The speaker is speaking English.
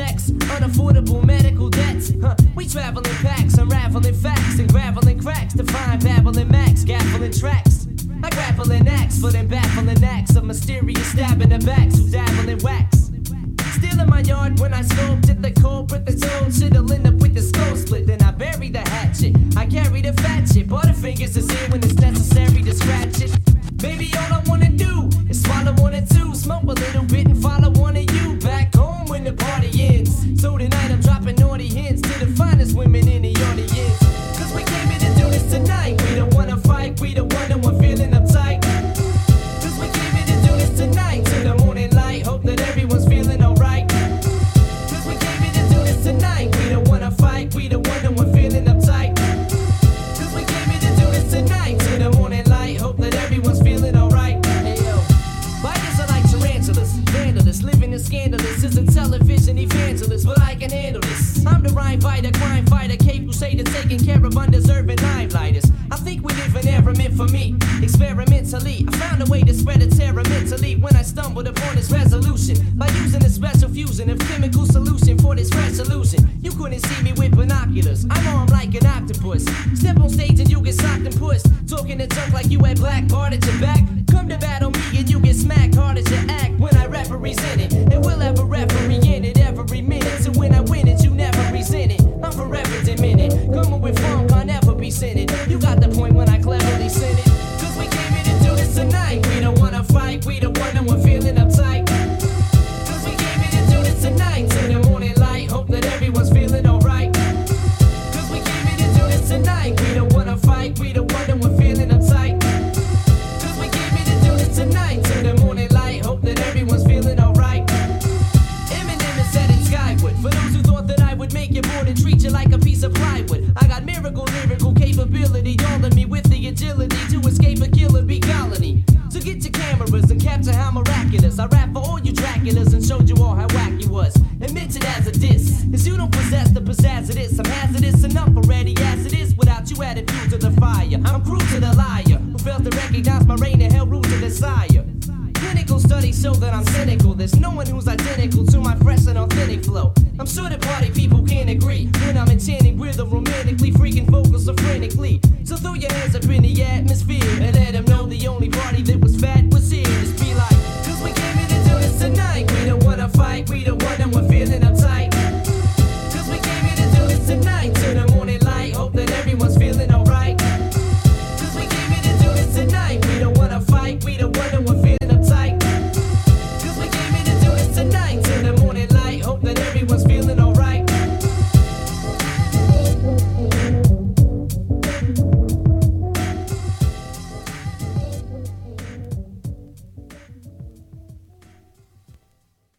flex, unaffordable medical debts. We travel in packs, unraveling facts and graveling cracks to find babbling max, gaffling tracks. I grapple an axe for them baffling acts of mysterious stabbing the backs who dabble in wax. Still in my yard when I scoped at the culprit that's old shit'll end up with the skull split. Then I bury the hatchet. I carry the fat shit. Butterfingers is here when it's necessary to scratch it. Baby, all I wanna do is swallow one or two, smoke a little bit and follow one of you back home when the party ends. So tonight I'm dropping naughty hints to the finest women in the audience. Cause we came here to do this tonight. We don't wanna fight, we don't wanna we're feeling uptight. Cause we came here to do this tonight till the morning light. Hope that everyone's feeling alright. Cause we came here to do this tonight. We don't wanna fight, we don't wanna we're feeling uptight. Cause we came here to do this tonight till the morning light. Hope that everyone's feeling alright. Hey yo, biters are like tarantulas, vandalists, living in scandalous. Is a television evangelist, but I can handle this. I'm the rhyme fighter, crime fighter, cape crusader, taking care of undeserving limelighters. I think we live in era meant for me. Experimentally, I found a way to spread a terror mentally when I stumbled upon this resolution by using a special fusion of chemical solution for this fresh illusion. You couldn't see me with binoculars. I'm armed like an octopus. Step on stage and you get socked and pushed. Talking to junk like you had black card at your back. Come to battle me and you get smacked hard as you act when I represent it. And we'll have a referee in it every minute. So when I win it, you never resent it. I'm forever demented. Coming with funk, I'll never be sending. You got the point when I cleverly send it. Cause we came here to do this tonight. We don't wanna fight, we don't wanna we're feeling uptight. Cause we came here to do this tonight till the morning light. Hope that everyone's feeling alright. Cause we came here to do this tonight. We don't wanna fight, we don't wanna we're feeling uptight. Cause we came here to do this tonight till the morning light. Hope that everyone's feeling alright. Eminem is headed skyward. For those who thought that I would make you bored and treat you like a piece of plywood, I got miracle lyrical capability, all of me with the agility to escape a killer bee colony. So get your cameras and capture how miraculous I rap for all you Draculas and showed you all how whack you was. Admit it as a diss, cause you don't possess the pizzazz of this. I'm hazardous enough already as it is without you added fuel to the fire. I'm cruel to the liar who fails to recognize my reign and hell rule to the sire. Clinical studies show that I'm cynical. There's no one who's identical to my fresh and authentic flow. I'm sure that party people can't agree when I'm enchanting rhythm, romantically freaking for